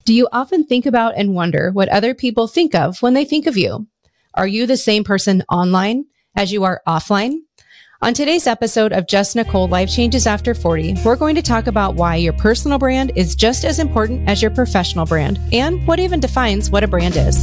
Do you often think about and wonder what other people think of when they think of you? Are you the same person online as you are offline? On today's episode of Just Nicole Life Changes After 40, we're going to talk about why your personal brand is just as important as your professional brand and what even defines what a brand is.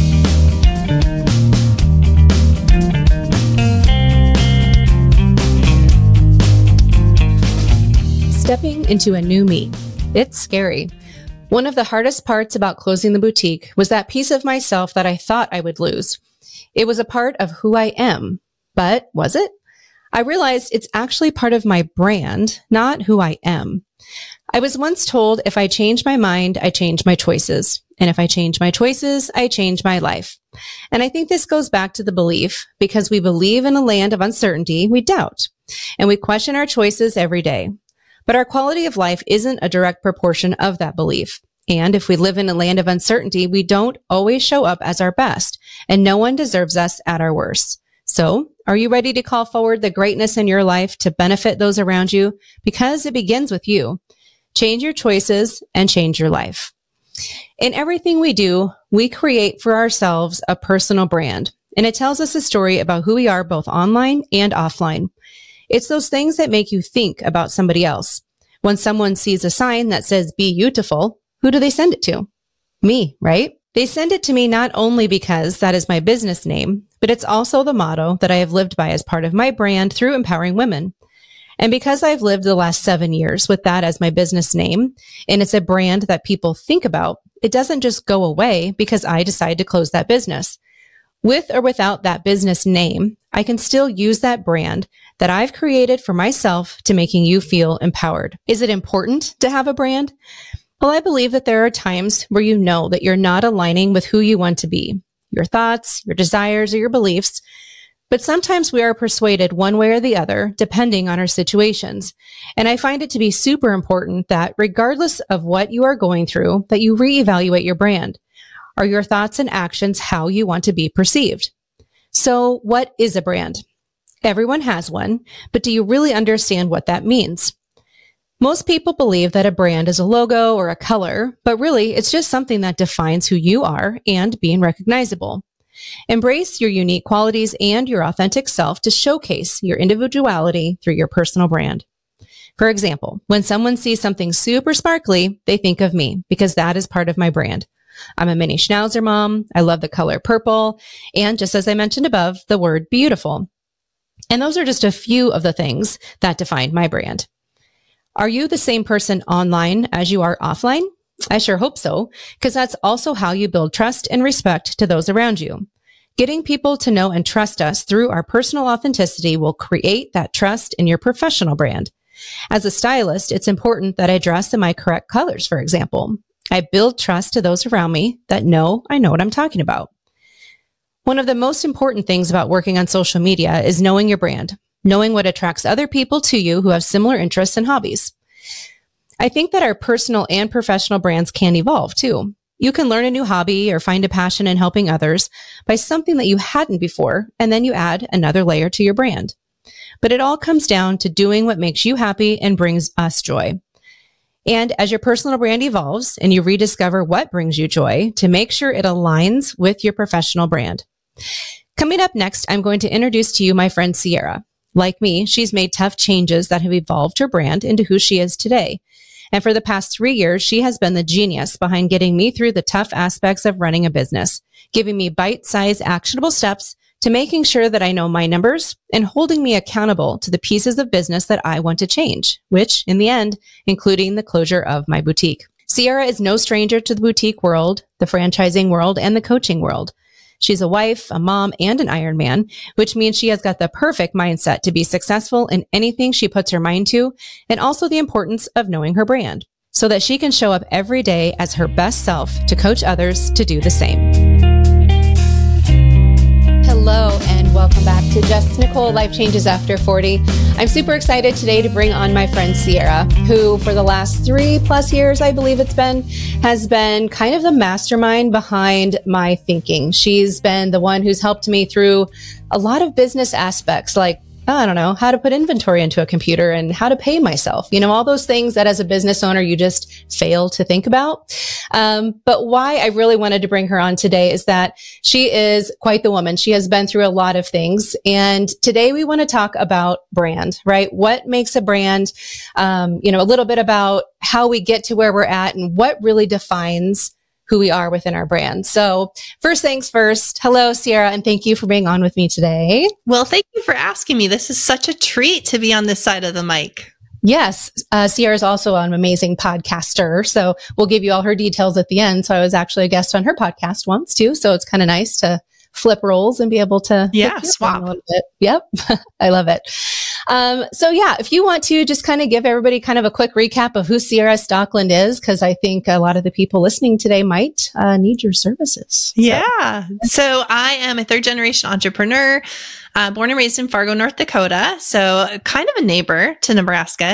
Stepping into a new me. It's scary. One of the hardest parts about closing the boutique was that piece of myself that I thought I would lose. It was a part of who I am, but was it? I realized it's actually part of my brand, not who I am. I was once told if I change my mind, I change my choices. And if I change my choices, I change my life. And I think this goes back to the belief, because we believe in a land of uncertainty, we doubt. And we question our choices every day. But our quality of life isn't a direct proportion of that belief. And if we live in a land of uncertainty, we don't always show up as our best, and no one deserves us at our worst. So, are you ready to call forward the greatness in your life to benefit those around you? Because it begins with you. Change your choices and change your life. In everything we do, we create for ourselves a personal brand, and it tells us a story about who we are both online and offline. It's those things that make you think about somebody else. When someone sees a sign that says, "Be beautiful," who do they send it to? Me, right? They send it to me not only because that is my business name, but it's also the motto that I have lived by as part of my brand through empowering women. And because I've lived the last 7 years with that as my business name, and it's a brand that people think about, it doesn't just go away because I decide to close that business. With or without that business name, I can still use that brand that I've created for myself to making you feel empowered. Is it important to have a brand? Well, I believe that there are times where you know that you're not aligning with who you want to be, your thoughts, your desires, or your beliefs. But sometimes we are persuaded one way or the other, depending on our situations. And I find it to be super important that regardless of what you are going through, that you reevaluate your brand. Are your thoughts and actions how you want to be perceived? So what is a brand? Everyone has one, but do you really understand what that means? Most people believe that a brand is a logo or a color, but really it's just something that defines who you are and being recognizable. Embrace your unique qualities and your authentic self to showcase your individuality through your personal brand. For example, when someone sees something super sparkly, they think of me because that is part of my brand. I'm a mini schnauzer mom. I love the color purple. And just as I mentioned above, the word beautiful. And those are just a few of the things that define my brand. Are you the same person online as you are offline? I sure hope so, because that's also how you build trust and respect to those around you. Getting people to know and trust us through our personal authenticity will create that trust in your professional brand. As a stylist, it's important that I dress in my correct colors, for example. I build trust to those around me that know I know what I'm talking about. One of the most important things about working on social media is knowing your brand, knowing what attracts other people to you who have similar interests and hobbies. I think that our personal and professional brands can evolve too. You can learn a new hobby or find a passion in helping others by something that you hadn't before, and then you add another layer to your brand. But it all comes down to doing what makes you happy and brings us joy. And as your personal brand evolves and you rediscover what brings you joy, to make sure it aligns with your professional brand. Coming up next, I'm going to introduce to you my friend Sierra. Like me, she's made tough changes that have evolved her brand into who she is today. And for the past 3 years, she has been the genius behind getting me through the tough aspects of running a business, giving me bite-sized actionable steps to making sure that I know my numbers and holding me accountable to the pieces of business that I want to change, which in the end, including the closure of my boutique. Sierra is no stranger to the boutique world, the franchising world, and the coaching world. She's a wife, a mom, and an Ironman, which means she has got the perfect mindset to be successful in anything she puts her mind to, and also the importance of knowing her brand, so that she can show up every day as her best self to coach others to do the same. Hello, and welcome back to Just Nicole Life Changes After 40. I'm super excited today to bring on my friend Sierra, who for the last 3+ years, I believe it's been, has been kind of the mastermind behind my thinking. She's been the one who's helped me through a lot of business aspects like I don't know, how to put inventory into a computer and how to pay myself, all those things that as a business owner, you just fail to think about. But why I really wanted to bring her on today is that she is quite the woman. She has been through a lot of things. And today we want to talk about brand, right? What makes a brand, a little bit about how we get to where we're at and what really defines who we are within our brand. So first things first, hello, Sierra, and thank you for being on with me today. Well, thank you for asking me. This is such a treat to be on this side of the mic. Yes. Sierra is also an amazing podcaster. So we'll give you all her details at the end. So I was actually a guest on her podcast once too. So it's kind of nice to flip roles and be able to swap a little bit. Yep. I love it. If you want to just kind of give everybody kind of a quick recap of who Sierra Stockland is, because I think a lot of the people listening today might need your services. Yeah. So I am a third generation entrepreneur, born and raised in Fargo, North Dakota. So kind of a neighbor to Nebraska,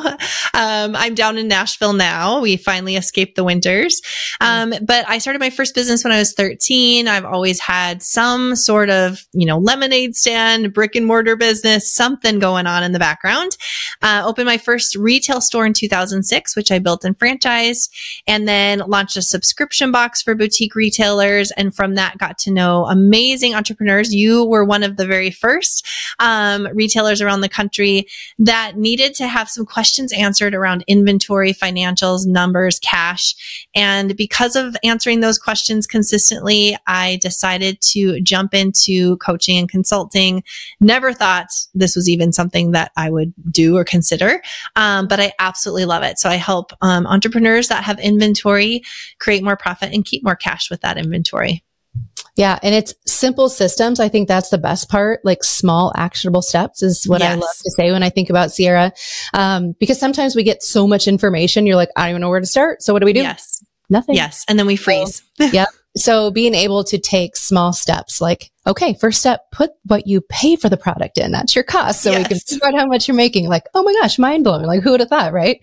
I'm down in Nashville now. We finally escaped the winters. But I started my first business when I was 13. I've always had some sort of, lemonade stand, brick and mortar business, something going on in the background. Opened my first retail store in 2006, which I built and franchised, and then launched a subscription box for boutique retailers. And from that, got to know amazing entrepreneurs. You were one of the very first retailers around the country that needed to have some questions answered around inventory, financials, numbers, cash. And because of answering those questions consistently, I decided to jump into coaching and consulting. Never thought this was even something that I would do or consider, but I absolutely love it. So I help entrepreneurs that have inventory create more profit and keep more cash with that inventory. Yeah. And it's simple systems. I think that's the best part. Like small actionable steps is what I love to say when I think about Sierra. Because sometimes we get so much information. You're like, I don't even know where to start. So what do we do? Yes. Nothing. Yes. And then we freeze. Yep. So being able to take small steps, like, okay, first step, put what you pay for the product in. That's your cost. So we can figure out how much you're making. Like, oh my gosh, mind blowing. Like, who would have thought, right?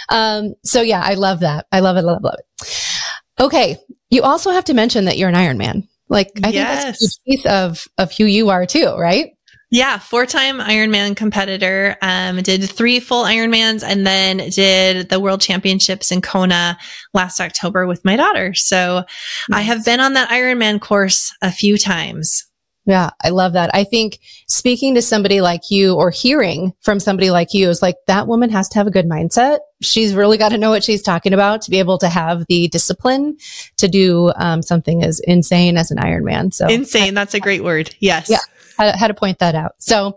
I love that. I love it. Love it. Okay. You also have to mention that you're an Ironman. Like, I think that's a piece of who you are too, right? Yeah. 4-time Ironman competitor. Did 3 full Ironmans and then did the World Championships in Kona last October with my daughter. So I have been on that Ironman course a few times. Yeah, I love that. I think speaking to somebody like you or hearing from somebody like you is like, that woman has to have a good mindset. She's really got to know what she's talking about to be able to have the discipline to do something as insane as an Ironman. So insane. That's a great word. Yes. Yeah. How to point that out. So,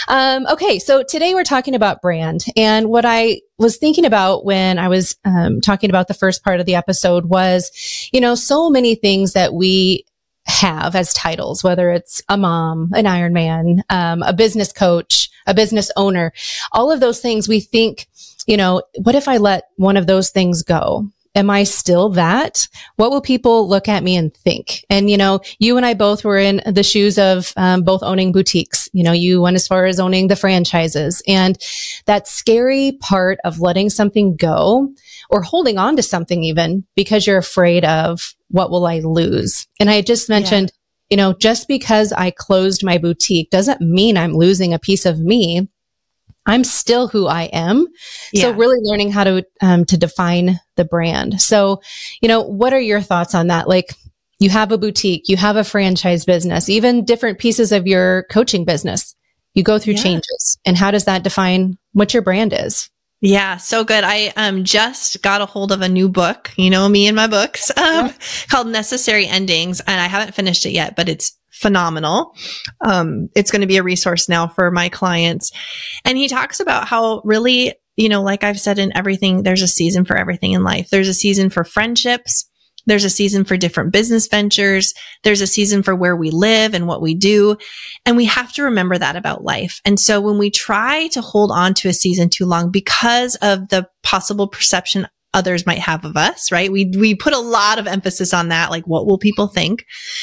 so today we're talking about brand. And what I was thinking about when I was talking about the first part of the episode was, so many things that we have as titles, whether it's a mom, an Ironman, a business coach, a business owner, all of those things we think, what if I let one of those things go? Am I still that? What will people look at me and think? And, you and I both were in the shoes of both owning boutiques. You went as far as owning the franchises, and that scary part of letting something go or holding on to something even because you're afraid of what will I lose? And I just mentioned, just because I closed my boutique doesn't mean I'm losing a piece of me. I'm still who I am. Yeah. So really learning how to define the brand. So, what are your thoughts on that? Like, you have a boutique, you have a franchise business, even different pieces of your coaching business. You go through changes. And how does that define what your brand is? Yeah, so good. I just got a hold of a new book, me and my books, called Necessary Endings. And I haven't finished it yet, but it's phenomenal. It's going to be a resource now for my clients. And he talks about how really, like I've said in everything, there's a season for everything in life. There's a season for friendships. There's a season for different business ventures. There's a season for where we live and what we do. And we have to remember that about life. And so when we try to hold on to a season too long because of the possible perception others might have of us, right? We put a lot of emphasis on that. Like, what will people think?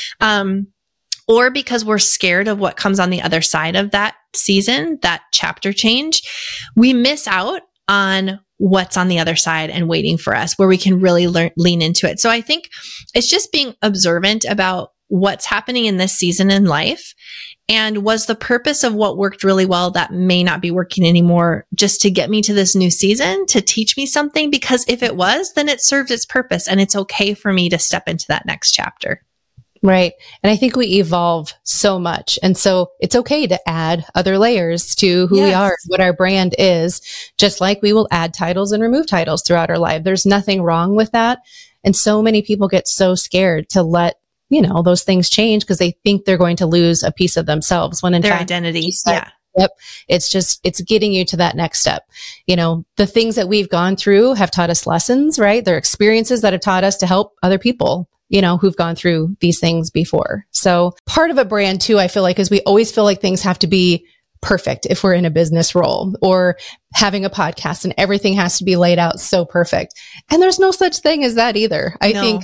Or because we're scared of what comes on the other side of that season, that chapter change, we miss out on what's on the other side and waiting for us, where we can really lean into it. So I think it's just being observant about what's happening in this season in life And was the purpose of what worked really well that may not be working anymore just to get me to this new season, to teach me something? Because if it was, then it served its purpose and it's okay for me to step into that next chapter. Right. And I think we evolve so much. And so it's okay to add other layers to who we are, what our brand is, just like we will add titles and remove titles throughout our life. There's nothing wrong with that. And so many people get so scared to let, those things change because they think they're going to lose a piece of themselves when in their fact, identity. Yep. It's getting you to that next step. The things that we've gone through have taught us lessons, right? They're experiences that have taught us to help other people, who've gone through these things before. So part of a brand too, I feel like, is we always feel like things have to be perfect if we're in a business role or having a podcast and everything has to be laid out so perfect. And there's no such thing as that either. I think,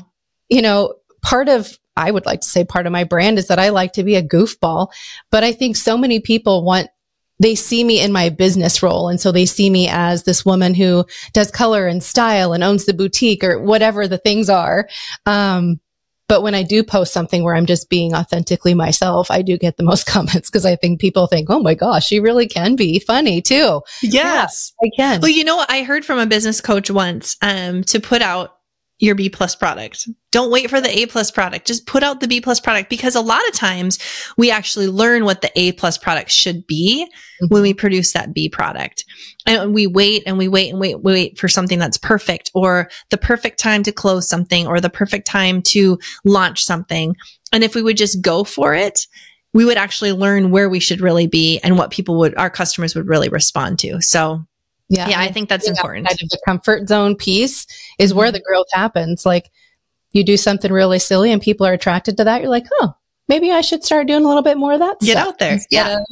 I would like to say part of my brand is that I like to be a goofball, but I think so many people they see me in my business role. And so they see me as this woman who does color and style and owns the boutique or whatever the things are. But when I do post something where I'm just being authentically myself, I do get the most comments because I think people think, oh my gosh, she really can be funny too. Yes, yeah, I can. Well, I heard from a business coach once to put out your B+ product. Don't wait for the A+ product. Just put out the B+ product, because a lot of times we actually learn what the A+ product should be when we produce that B product. And we wait and we wait and we wait for something that's perfect, or the perfect time to close something, or the perfect time to launch something. And if we would just go for it, we would actually learn where we should really be and what our customers would really respond to. So yeah, I think that's important. Outside of the comfort zone piece is where the growth happens. Like you do something really silly and people are attracted to that. You're like, oh, maybe I should start doing a little bit more of that. Get out there.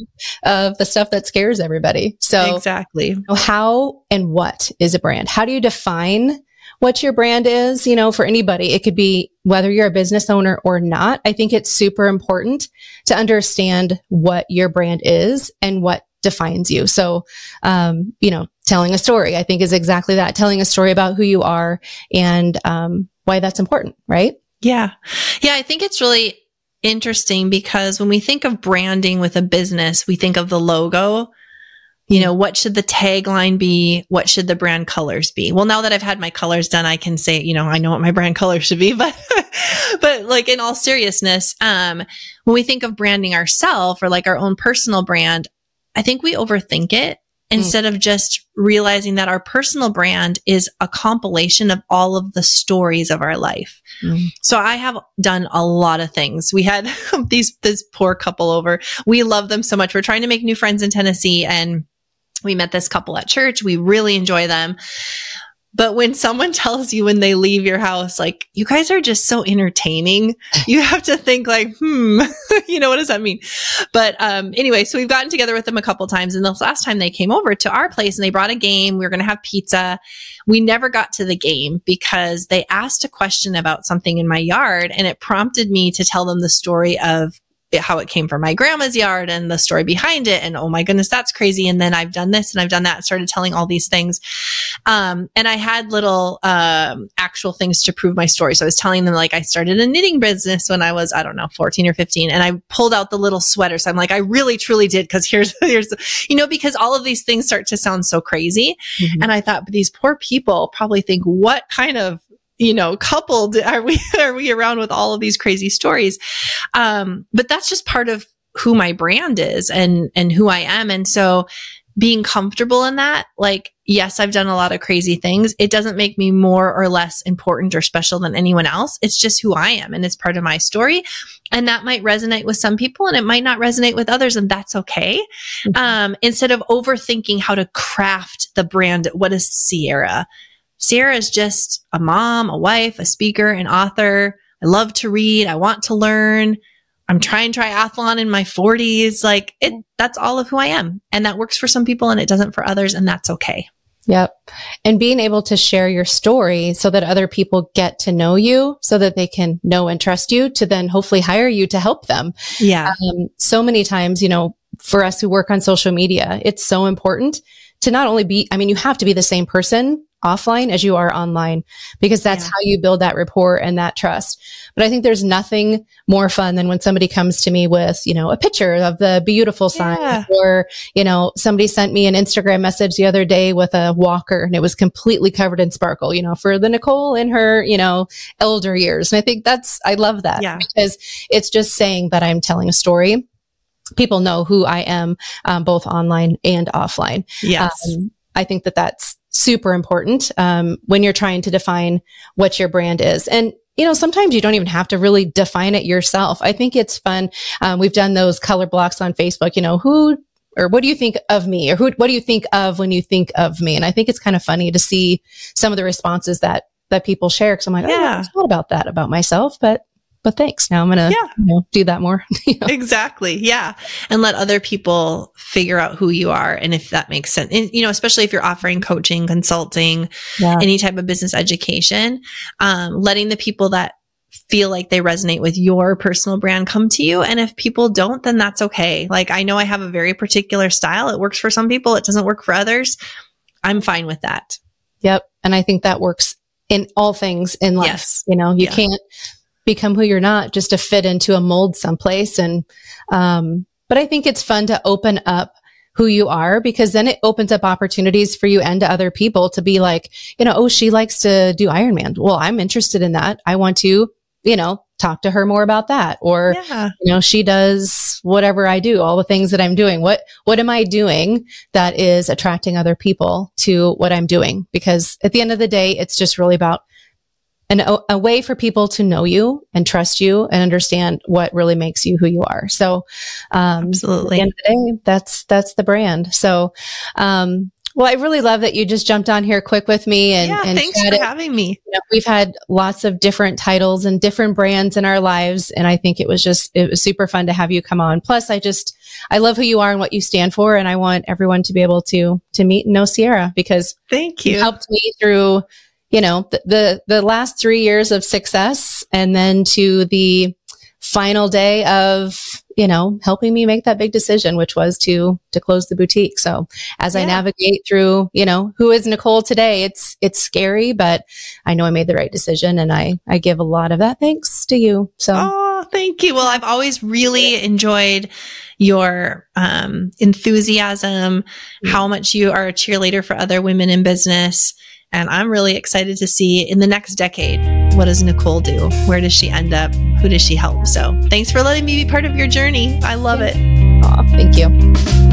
Of the stuff that scares everybody. So exactly. How and what is a brand? How do you define what your brand is? For anybody, it could be whether you're a business owner or not. I think it's super important to understand what your brand is and what defines you. So, telling a story, I think, is exactly that. Telling a story about who you are and why that's important, right? Yeah. Yeah. I think it's really interesting because when we think of branding with a business, we think of the logo. What should the tagline be? What should the brand colors be? Well, now that I've had my colors done, I can say, I know what my brand colors should be, but like in all seriousness, when we think of branding ourselves or like our own personal brand, I think we overthink it instead of just realizing that our personal brand is a compilation of all of the stories of our life. So I have done a lot of things. We had this poor couple over. We love them so much. We're trying to make new friends in Tennessee, and we met this couple at church. We really enjoy them. But when someone tells you when they leave your house, like, you guys are just so entertaining, you have to think like, what does that mean? But anyway, so we've gotten together with them a couple times. And the last time they came over to our place and they brought a game, we were going to have pizza. We never got to the game because they asked a question about something in my yard, and it prompted me to tell them the story of how it came from my grandma's yard and the story behind it. And oh my goodness, that's crazy. And then I've done this and I've done that, started telling all these things. And I had little, actual things to prove my story. So I was telling them, like, I started a knitting business when I was, 14 or 15. And I pulled out the little sweater. So I'm like, I really, truly did. Cause here's, because all of these things start to sound so crazy. And I thought, but these poor people probably think, what kind of, coupled are we around with all of these crazy stories? But that's just part of who my brand is and who I am. And so being comfortable in that, like, yes, I've done a lot of crazy things. It doesn't make me more or less important or special than anyone else. It's just who I am, and it's part of my story. And that might resonate with some people and it might not resonate with others, and that's okay. Instead of overthinking how to craft the brand. What is Sierra? Sierra is just a mom, a wife, a speaker, an author. I love to read. I want to learn. I'm trying triathlon in my 40s. Like, that's all of who I am. And that works for some people and it doesn't for others. And that's okay. Yep. And being able to share your story so that other people get to know you, so that they can know and trust you, to then hopefully hire you to help them. Yeah. So many times, for us who work on social media, it's so important to not only be, you have to be the same person offline as you are online, because that's how you build that rapport and that trust. But I think there's nothing more fun than when somebody comes to me with, a picture of the beautiful sign, or, somebody sent me an Instagram message the other day with a walker and it was completely covered in sparkle, for the Nicole in her, elder years. And I think I love that because it's just saying that I'm telling a story. People know who I am, both online and offline. Yes. I think that that's super important when you're trying to define what your brand is. And, sometimes you don't even have to really define it yourself. I think it's fun. We've done those color blocks on Facebook, who or what do you think of me? Or what do you think of when you think of me? And I think it's kind of funny to see some of the responses that people share. Cause I'm like, I thought about that about myself, but thanks. Now I'm going to do that more. Exactly. Yeah. And let other people figure out who you are. And if that makes sense, and, especially if you're offering coaching, consulting, any type of business education, letting the people that feel like they resonate with your personal brand come to you. And if people don't, then that's okay. Like, I know I have a very particular style. It works for some people. It doesn't work for others. I'm fine with that. Yep. And I think that works in all things in life. Yes. You can't become who you're not just to fit into a mold someplace. And, but I think it's fun to open up who you are, because then it opens up opportunities for you and to other people to be like, oh, she likes to do Ironman. Well, I'm interested in that. I want to, talk to her more about that. Or, she does whatever I do, all the things that I'm doing. What am I doing that is attracting other people to what I'm doing? Because at the end of the day, it's just really about a way for people to know you and trust you and understand what really makes you who you are. So, absolutely. At the end of the day, that's the brand. So, well, I really love that you just jumped on here quick with me and thanks for having me. We've had lots of different titles and different brands in our lives. And I think it was super fun to have you come on. Plus, I love who you are and what you stand for. And I want everyone to be able to meet and know Sierra, because thank you. You helped me through the last 3 years of success, and then to the final day of, helping me make that big decision, which was to close the boutique. So as I navigate through, who is Nicole today, it's scary, but I know I made the right decision, and I give a lot of that thanks to you. So. Oh, thank you. Well, I've always really enjoyed your enthusiasm, how much you are a cheerleader for other women in business. And I'm really excited to see in the next decade, what does Nicole do? Where does she end up? Who does she help? So thanks for letting me be part of your journey. I love it. Aw, thank you.